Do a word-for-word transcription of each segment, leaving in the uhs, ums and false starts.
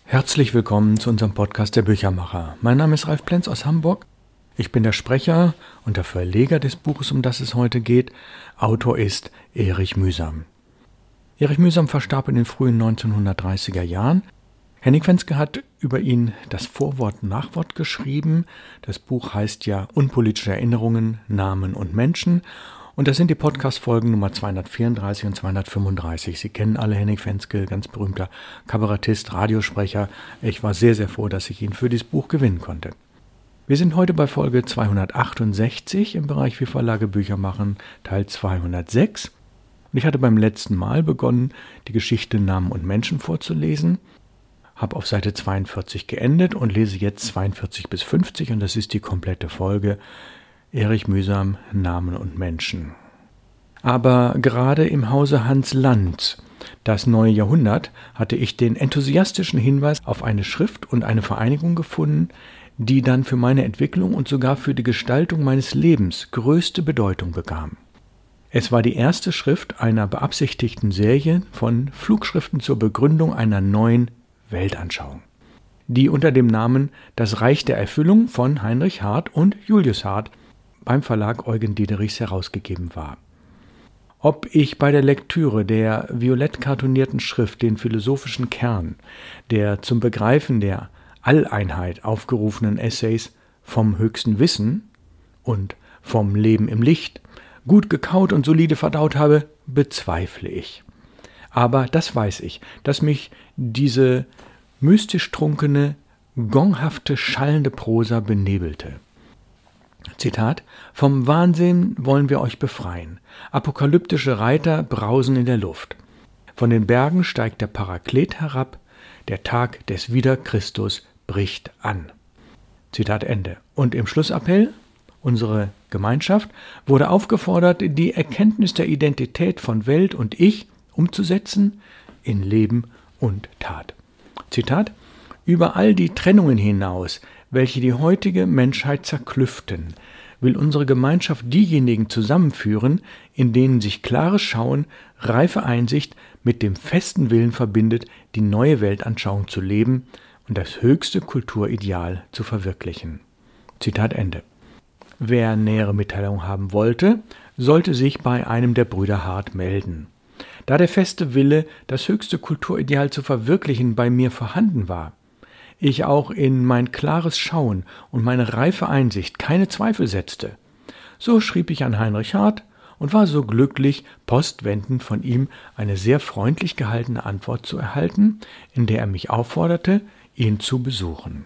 Herzlich willkommen zu unserem Podcast der Büchermacher. Mein Name ist Ralf Plenz aus Hamburg. Ich bin der Sprecher und der Verleger des Buches, um das es heute geht. Autor ist Erich Mühsam. Erich Mühsam verstarb in den frühen neunzehnhundertdreißiger Jahren. Henning Fenske hat über ihn das Vorwort und Nachwort geschrieben. Das Buch heißt ja Unpolitische Erinnerungen, Namen und Menschen. Und das sind die Podcast-Folgen Nummer zweihundertvierunddreißig und zweihundertfünfunddreißig. Sie kennen alle Henning Fenske, ganz berühmter Kabarettist, Radiosprecher. Ich war sehr, sehr froh, dass ich ihn für dieses Buch gewinnen konnte. Wir sind heute bei Folge zweihundertachtundsechzig im Bereich Wie Verlage Bücher machen, Teil zweihundertsechs. Und ich hatte beim letzten Mal begonnen, die Geschichte Namen und Menschen vorzulesen. Habe auf Seite zweiundvierzig geendet und lese jetzt zweiundvierzig bis fünfzig und das ist die komplette Folge. Erich Mühsam, Namen und Menschen. Aber gerade im Hause Hans Land, das neue Jahrhundert, hatte ich den enthusiastischen Hinweis auf eine Schrift und eine Vereinigung gefunden, die dann für meine Entwicklung und sogar für die Gestaltung meines Lebens größte Bedeutung bekam. Es war die erste Schrift einer beabsichtigten Serie von Flugschriften zur Begründung einer neuen Weltanschauung, die unter dem Namen Das Reich der Erfüllung von Heinrich Hardt und Julius Hardt beim Verlag Eugen Diederichs herausgegeben war. Ob ich bei der Lektüre der violett kartonierten Schrift den philosophischen Kern der zum Begreifen der Alleinheit aufgerufenen Essays vom höchsten Wissen und vom Leben im Licht gut gekaut und solide verdaut habe, bezweifle ich. Aber das weiß ich, dass mich diese mystisch trunkene, gonghafte, schallende Prosa benebelte. Zitat: Vom Wahnsinn wollen wir euch befreien. Apokalyptische Reiter brausen in der Luft. Von den Bergen steigt der Paraklet herab. Der Tag des Wiederchristus bricht an. Zitat Ende. Und im Schlussappell: Unsere Gemeinschaft wurde aufgefordert, die Erkenntnis der Identität von Welt und Ich umzusetzen in Leben und Tat. Zitat: Über all die Trennungen hinaus, welche die heutige Menschheit zerklüften, will unsere Gemeinschaft diejenigen zusammenführen, in denen sich klares Schauen, reife Einsicht mit dem festen Willen verbindet, die neue Weltanschauung zu leben und das höchste Kulturideal zu verwirklichen. Zitat Ende. Wer nähere Mitteilung haben wollte, sollte sich bei einem der Brüder Hardt melden. Da der feste Wille, das höchste Kulturideal zu verwirklichen, bei mir vorhanden war, ich auch in mein klares Schauen und meine reife Einsicht keine Zweifel setzte, so schrieb ich an Heinrich Hardt und war so glücklich, postwendend von ihm eine sehr freundlich gehaltene Antwort zu erhalten, in der er mich aufforderte, ihn zu besuchen.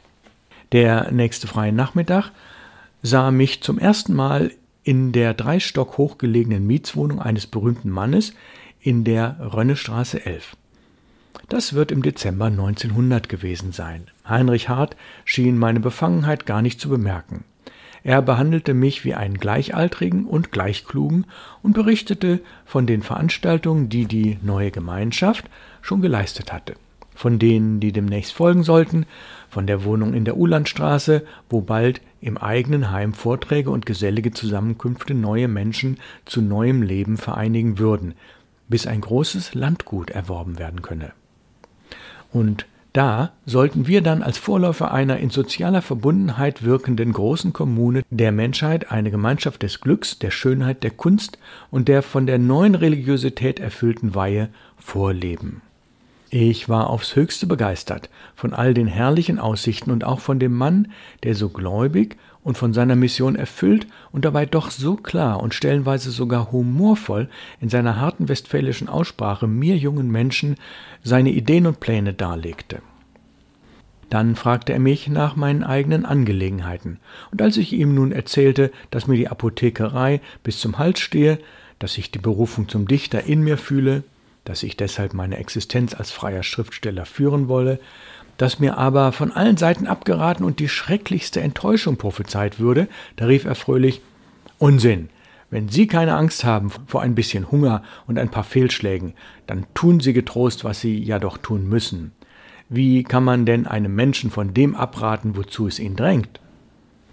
Der nächste freie Nachmittag sah mich zum ersten Mal in der drei Stock hoch gelegenen Mietswohnung eines berühmten Mannes in der Rönnestraße elf. Das wird im Dezember neunzehnhundert gewesen sein. Heinrich Hardt schien meine Befangenheit gar nicht zu bemerken. Er behandelte mich wie einen Gleichaltrigen und Gleichklugen und berichtete von den Veranstaltungen, die die neue Gemeinschaft schon geleistet hatte. Von denen, die demnächst folgen sollten, von der Wohnung in der Uhlandstraße, wo bald im eigenen Heim Vorträge und gesellige Zusammenkünfte neue Menschen zu neuem Leben vereinigen würden, bis ein großes Landgut erworben werden könne. Und da sollten wir dann als Vorläufer einer in sozialer Verbundenheit wirkenden großen Kommune der Menschheit eine Gemeinschaft des Glücks, der Schönheit, der Kunst und der von der neuen Religiosität erfüllten Weihe vorleben. Ich war aufs Höchste begeistert von all den herrlichen Aussichten und auch von dem Mann, der so gläubig und von seiner Mission erfüllt und dabei doch so klar und stellenweise sogar humorvoll in seiner harten westfälischen Aussprache mir jungen Menschen seine Ideen und Pläne darlegte. Dann fragte er mich nach meinen eigenen Angelegenheiten, und als ich ihm nun erzählte, dass mir die Apothekerei bis zum Hals stehe, dass ich die Berufung zum Dichter in mir fühle, dass ich deshalb meine Existenz als freier Schriftsteller führen wolle, dass mir aber von allen Seiten abgeraten und die schrecklichste Enttäuschung prophezeit würde, da rief er fröhlich: Unsinn! Wenn Sie keine Angst haben vor ein bisschen Hunger und ein paar Fehlschlägen, dann tun Sie getrost, was Sie ja doch tun müssen. Wie kann man denn einem Menschen von dem abraten, wozu es ihn drängt?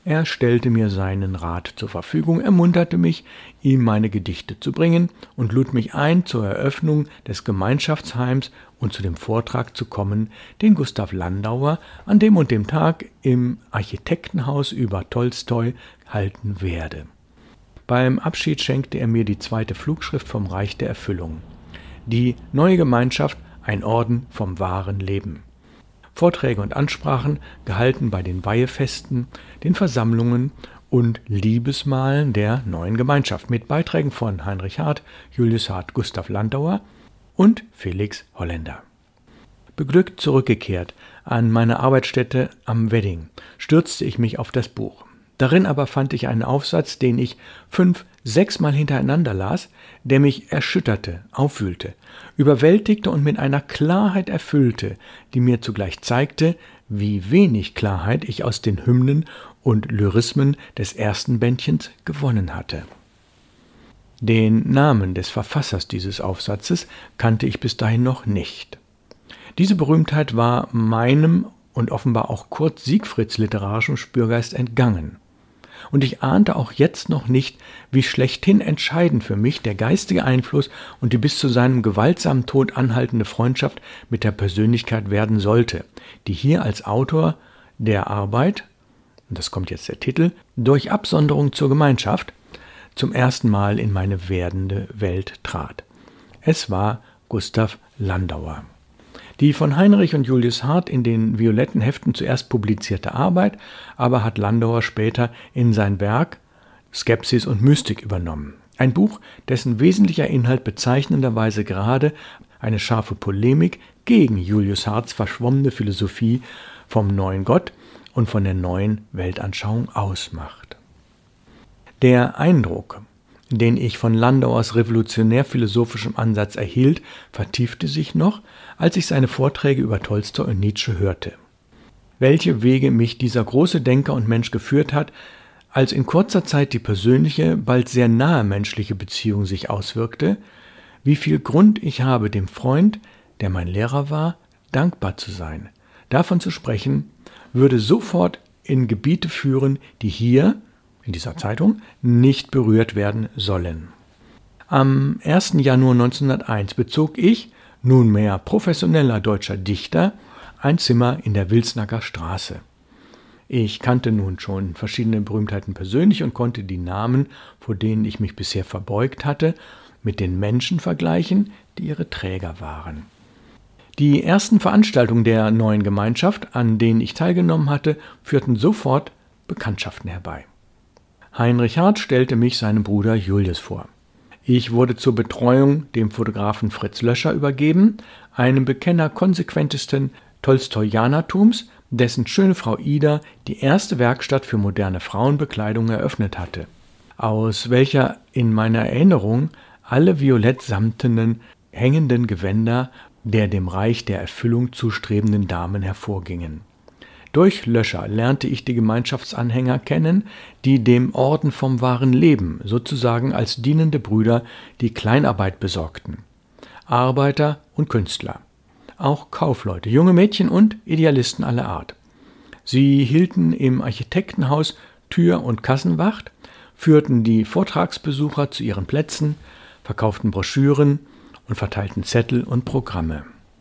Er stellte mir seinen Rat zur Verfügung, ermunterte mich, ihm meine Gedichte zu bringen und lud mich ein, zur Eröffnung des Gemeinschaftsheims und zu dem Vortrag zu kommen, den Gustav Landauer an dem und dem Tag im Architektenhaus über Tolstoi halten werde. Beim Abschied schenkte er mir die zweite Flugschrift vom Reich der Erfüllung. Die neue Gemeinschaft, ein Orden vom wahren Leben. Vorträge und Ansprachen, gehalten bei den Weihefesten, den Versammlungen und Liebesmahlen der neuen Gemeinschaft mit Beiträgen von Heinrich Hardt, Julius Hardt, Gustav Landauer und Felix Holländer. Beglückt zurückgekehrt an meine Arbeitsstätte am Wedding, stürzte ich mich auf das Buch. Darin aber fand ich einen Aufsatz, den ich fünf, sechsmal hintereinander las, der mich erschütterte, aufwühlte, überwältigte und mit einer Klarheit erfüllte, die mir zugleich zeigte, wie wenig Klarheit ich aus den Hymnen und Lyrismen des ersten Bändchens gewonnen hatte. Den Namen des Verfassers dieses Aufsatzes kannte ich bis dahin noch nicht. Diese Berühmtheit war meinem und offenbar auch Kurt Siegfrieds literarischem Spürgeist entgangen. Und ich ahnte auch jetzt noch nicht, wie schlechthin entscheidend für mich der geistige Einfluss und die bis zu seinem gewaltsamen Tod anhaltende Freundschaft mit der Persönlichkeit werden sollte, die hier als Autor der Arbeit, und das kommt jetzt der Titel, durch Absonderung zur Gemeinschaft, zum ersten Mal in meine werdende Welt trat. Es war Gustav Landauer. Die von Heinrich und Julius Hardt in den violetten Heften zuerst publizierte Arbeit, aber hat Landauer später in sein Werk Skepsis und Mystik übernommen. Ein Buch, dessen wesentlicher Inhalt bezeichnenderweise gerade eine scharfe Polemik gegen Julius Hardts verschwommene Philosophie vom neuen Gott und von der neuen Weltanschauung ausmacht. Der Eindruck, den ich von Landauers revolutionär-philosophischem Ansatz erhielt, vertiefte sich noch, als ich seine Vorträge über Tolstoi und Nietzsche hörte. Welche Wege mich dieser große Denker und Mensch geführt hat, als in kurzer Zeit die persönliche, bald sehr nahe menschliche Beziehung sich auswirkte, wie viel Grund ich habe, dem Freund, der mein Lehrer war, dankbar zu sein. Davon zu sprechen, würde sofort in Gebiete führen, die hier, in dieser Zeitung, nicht berührt werden sollen. Am ersten Januar neunzehnhunderteins bezog ich, nunmehr professioneller deutscher Dichter, ein Zimmer in der Wilsnacker Straße. Ich kannte nun schon verschiedene Berühmtheiten persönlich und konnte die Namen, vor denen ich mich bisher verbeugt hatte, mit den Menschen vergleichen, die ihre Träger waren. Die ersten Veranstaltungen der neuen Gemeinschaft, an denen ich teilgenommen hatte, führten sofort Bekanntschaften herbei. Heinrich Hardt stellte mich seinem Bruder Julius vor. Ich wurde zur Betreuung dem Fotografen Fritz Löscher übergeben, einem Bekenner konsequentesten Tolstoianertums, dessen schöne Frau Ida die erste Werkstatt für moderne Frauenbekleidung eröffnet hatte, aus welcher in meiner Erinnerung alle violett samtenen, hängenden Gewänder der dem Reich der Erfüllung zustrebenden Damen hervorgingen. Durch Löscher lernte ich die Gemeinschaftsanhänger kennen, die dem Orden vom wahren Leben sozusagen als dienende Brüder die Kleinarbeit besorgten. Arbeiter und Künstler, auch Kaufleute, junge Mädchen und Idealisten aller Art. Sie hielten im Architektenhaus Tür- und Kassenwacht, führten die Vortragsbesucher zu ihren Plätzen, verkauften Broschüren und verteilten Zettel und Programme.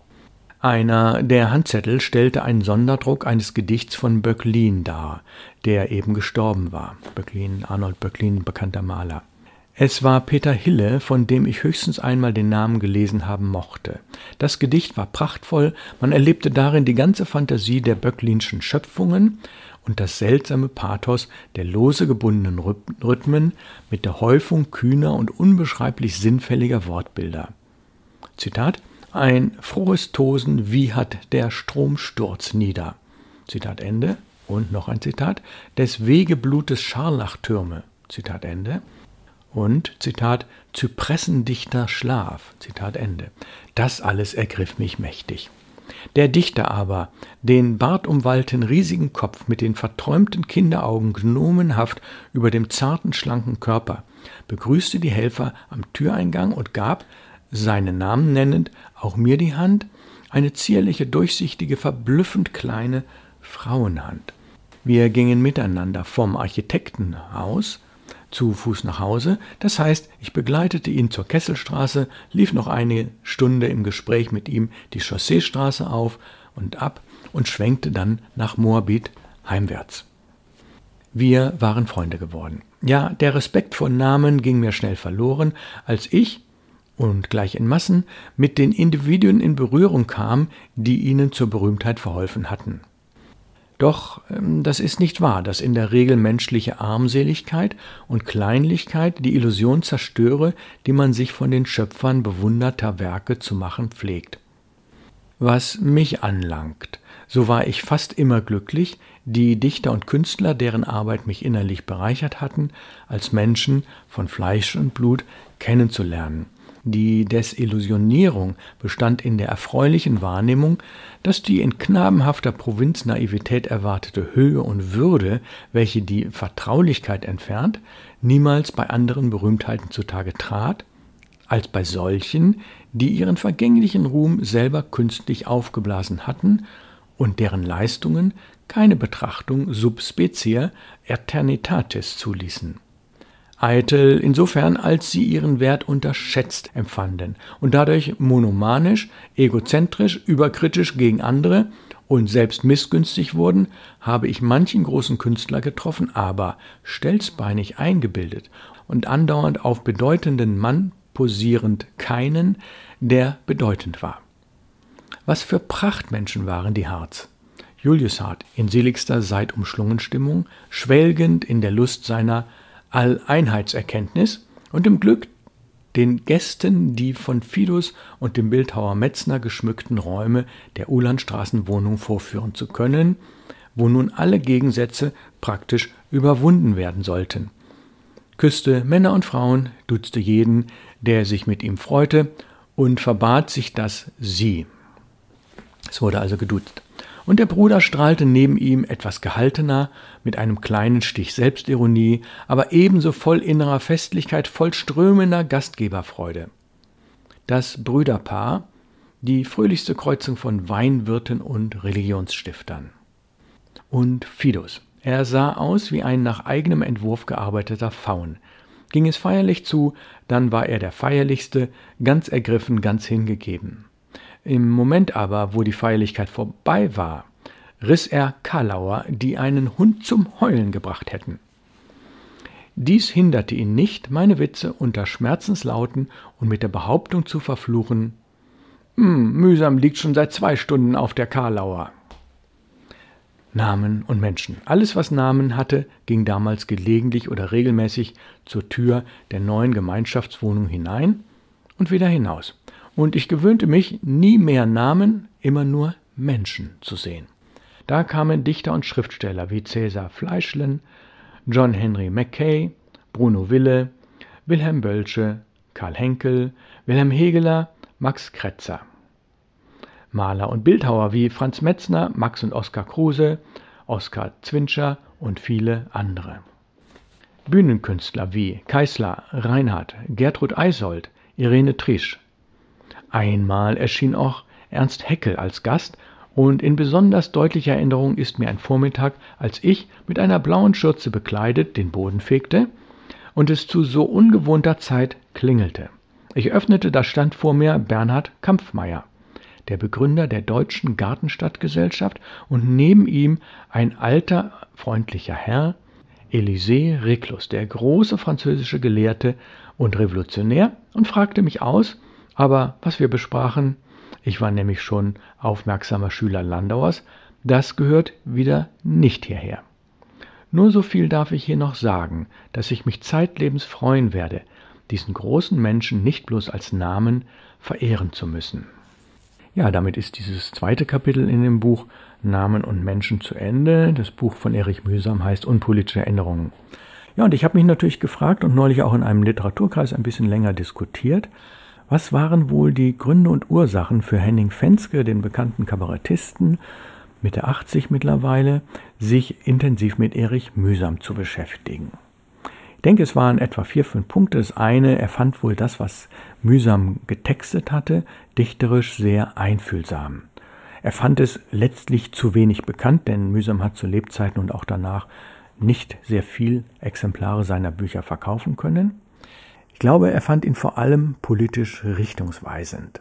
Einer der Handzettel stellte einen Sonderdruck eines Gedichts von Böcklin dar, der eben gestorben war. Böcklin, Arnold Böcklin, bekannter Maler. Es war Peter Hille, von dem ich höchstens einmal den Namen gelesen haben mochte. Das Gedicht war prachtvoll, man erlebte darin die ganze Fantasie der Böcklinschen Schöpfungen und das seltsame Pathos der lose gebundenen Rhythmen mit der Häufung kühner und unbeschreiblich sinnfälliger Wortbilder. Zitat: Ein frohes Tosen, wie hat der Stromsturz nieder. Zitat Ende. Und noch ein Zitat. Des Wegeblutes Scharlachtürme. Zitat Ende. Und, Zitat, zypressendichter Schlaf. Zitat Ende. Das alles ergriff mich mächtig. Der Dichter aber, den bartumwallten riesigen Kopf mit den verträumten Kinderaugen gnomenhaft über dem zarten, schlanken Körper, begrüßte die Helfer am Türeingang und gab, seinen Namen nennend, auch mir die Hand, eine zierliche, durchsichtige, verblüffend kleine Frauenhand. Wir gingen miteinander vom Architektenhaus zu Fuß nach Hause. Das heißt, ich begleitete ihn zur Kesselstraße, lief noch eine Stunde im Gespräch mit ihm die Chausseestraße auf und ab und schwenkte dann nach Moabit heimwärts. Wir waren Freunde geworden. Ja, der Respekt vor Namen ging mir schnell verloren, als ich, und gleich in Massen, mit den Individuen in Berührung kam, die ihnen zur Berühmtheit verholfen hatten. Doch das ist nicht wahr, dass in der Regel menschliche Armseligkeit und Kleinlichkeit die Illusion zerstöre, die man sich von den Schöpfern bewunderter Werke zu machen pflegt. Was mich anlangt, so war ich fast immer glücklich, die Dichter und Künstler, deren Arbeit mich innerlich bereichert hatten, als Menschen von Fleisch und Blut kennenzulernen. Die Desillusionierung bestand in der erfreulichen Wahrnehmung, dass die in knabenhafter Provinznaivität erwartete Höhe und Würde, welche die Vertraulichkeit entfernt, niemals bei anderen Berühmtheiten zutage trat, als bei solchen, die ihren vergänglichen Ruhm selber künstlich aufgeblasen hatten und deren Leistungen keine Betrachtung sub specie aeternitatis zuließen. Eitel insofern, als sie ihren Wert unterschätzt empfanden und dadurch monomanisch, egozentrisch, überkritisch gegen andere und selbst missgünstig wurden, habe ich manchen großen Künstler getroffen, aber stelzbeinig eingebildet und andauernd auf bedeutenden Mann posierend keinen, der bedeutend war. Was für Prachtmenschen waren die Harts! Julius Hart in seligster Seitumschlungenstimmung, schwelgend in der Lust seiner Alleinheitserkenntnis und im Glück, den Gästen die von Fidus und dem Bildhauer Metzner geschmückten Räume der Uhlandstraßenwohnung vorführen zu können, wo nun alle Gegensätze praktisch überwunden werden sollten. Küsste Männer und Frauen, duzte jeden, der sich mit ihm freute, und verbat sich das Sie. Es wurde also geduzt. Und der Bruder strahlte neben ihm etwas gehaltener, mit einem kleinen Stich Selbstironie, aber ebenso voll innerer Festlichkeit, voll strömender Gastgeberfreude. Das Brüderpaar, die fröhlichste Kreuzung von Weinwirten und Religionsstiftern. Und Fidus, er sah aus wie ein nach eigenem Entwurf gearbeiteter Faun. Ging es feierlich zu, dann war er der Feierlichste, ganz ergriffen, ganz hingegeben. Im Moment aber, wo die Feierlichkeit vorbei war, riss er Kalauer, die einen Hund zum Heulen gebracht hätten. Dies hinderte ihn nicht, meine Witze unter Schmerzenslauten und mit der Behauptung zu verfluchen: »Hm, mühsam liegt schon seit zwei Stunden auf der Kalauer.« Namen und Menschen. Alles, was Namen hatte, ging damals gelegentlich oder regelmäßig zur Tür der neuen Gemeinschaftswohnung hinein und wieder hinaus. Und ich gewöhnte mich, nie mehr Namen, immer nur Menschen zu sehen. Da kamen Dichter und Schriftsteller wie Cäsar Fleischlen, John Henry Mackay, Bruno Wille, Wilhelm Bölsche, Karl Henkel, Wilhelm Hegeler, Max Kretzer. Maler und Bildhauer wie Franz Metzner, Max und Oskar Kruse, Oskar Zwinscher und viele andere. Bühnenkünstler wie Keisler, Reinhardt, Gertrud Eisold, Irene Trisch. Einmal erschien auch Ernst Haeckel als Gast, und in besonders deutlicher Erinnerung ist mir ein Vormittag, als ich mit einer blauen Schürze bekleidet den Boden fegte und es zu so ungewohnter Zeit klingelte. Ich öffnete, da stand vor mir Bernhard Kampfmeier, der Begründer der Deutschen Gartenstadtgesellschaft, und neben ihm ein alter, freundlicher Herr, Élisée Reclus, der große französische Gelehrte und Revolutionär, und fragte mich aus, aber was wir besprachen, ich war nämlich schon aufmerksamer Schüler Landauers, das gehört wieder nicht hierher. Nur so viel darf ich hier noch sagen, dass ich mich zeitlebens freuen werde, diesen großen Menschen nicht bloß als Namen verehren zu müssen. Ja, damit ist dieses zweite Kapitel in dem Buch Namen und Menschen zu Ende. Das Buch von Erich Mühsam heißt Unpolitische Erinnerungen. Ja, und ich habe mich natürlich gefragt und neulich auch in einem Literaturkreis ein bisschen länger diskutiert, was waren wohl die Gründe und Ursachen für Henning Fenske, den bekannten Kabarettisten, Mitte achtzig mittlerweile, sich intensiv mit Erich Mühsam zu beschäftigen. Ich denke, es waren etwa vier, fünf Punkte. Das eine, er fand wohl das, was Mühsam getextet hatte, dichterisch sehr einfühlsam. Er fand es letztlich zu wenig bekannt, denn Mühsam hat zu Lebzeiten und auch danach nicht sehr viel Exemplare seiner Bücher verkaufen können. Ich glaube, er fand ihn vor allem politisch richtungsweisend.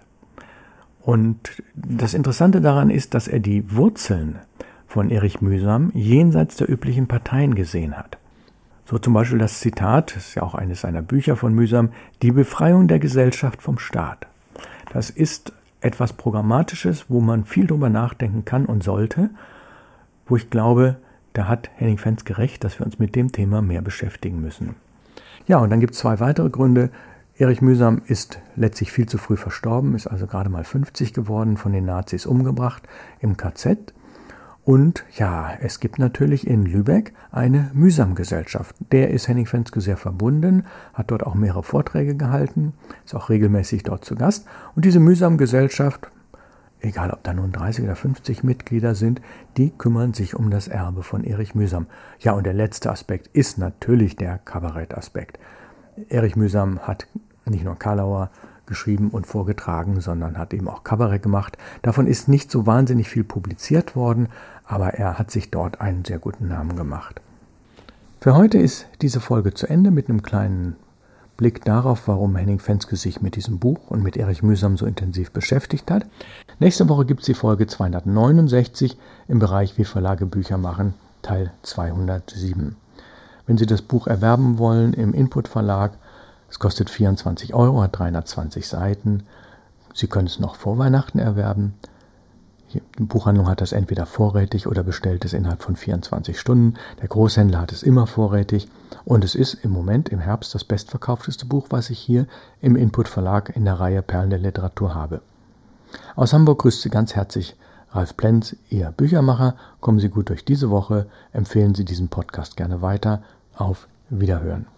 Und das Interessante daran ist, dass er die Wurzeln von Erich Mühsam jenseits der üblichen Parteien gesehen hat. So zum Beispiel das Zitat, das ist ja auch eines seiner Bücher von Mühsam, die Befreiung der Gesellschaft vom Staat. Das ist etwas Programmatisches, wo man viel drüber nachdenken kann und sollte, wo ich glaube, da hat Henning Fenske recht, dass wir uns mit dem Thema mehr beschäftigen müssen. Ja, und dann gibt es zwei weitere Gründe. Erich Mühsam ist letztlich viel zu früh verstorben, ist also gerade mal fünfzig geworden, von den Nazis umgebracht im K Z. Und ja, es gibt natürlich in Lübeck eine Mühsam-Gesellschaft. Der ist Henning Fenske sehr verbunden, hat dort auch mehrere Vorträge gehalten, ist auch regelmäßig dort zu Gast. Und diese Mühsam-Gesellschaft, egal ob da nun dreißig oder fünfzig Mitglieder sind, die kümmern sich um das Erbe von Erich Mühsam. Ja, und der letzte Aspekt ist natürlich der Kabarettaspekt. Erich Mühsam hat nicht nur Karlauer geschrieben und vorgetragen, sondern hat eben auch Kabarett gemacht. Davon ist nicht so wahnsinnig viel publiziert worden, aber er hat sich dort einen sehr guten Namen gemacht. Für heute ist diese Folge zu Ende mit einem kleinen Blick darauf, warum Henning Fenske sich mit diesem Buch und mit Erich Mühsam so intensiv beschäftigt hat. Nächste Woche gibt es die Folge zweihundertneunundsechzig im Bereich Wie Verlage Bücher machen, Teil zweihundertsieben. Wenn Sie das Buch erwerben wollen im Input Verlag, es kostet vierundzwanzig Euro, hat dreihundertzwanzig Seiten. Sie können es noch vor Weihnachten erwerben. Die Buchhandlung hat das entweder vorrätig oder bestellt es innerhalb von vierundzwanzig Stunden. Der Großhändler hat es immer vorrätig. Und es ist im Moment im Herbst das bestverkaufteste Buch, was ich hier im Input Verlag in der Reihe Perlen der Literatur habe. Aus Hamburg grüßt Sie ganz herzlich Ralf Plenz, Ihr Büchermacher. Kommen Sie gut durch diese Woche. Empfehlen Sie diesen Podcast gerne weiter. Auf Wiederhören.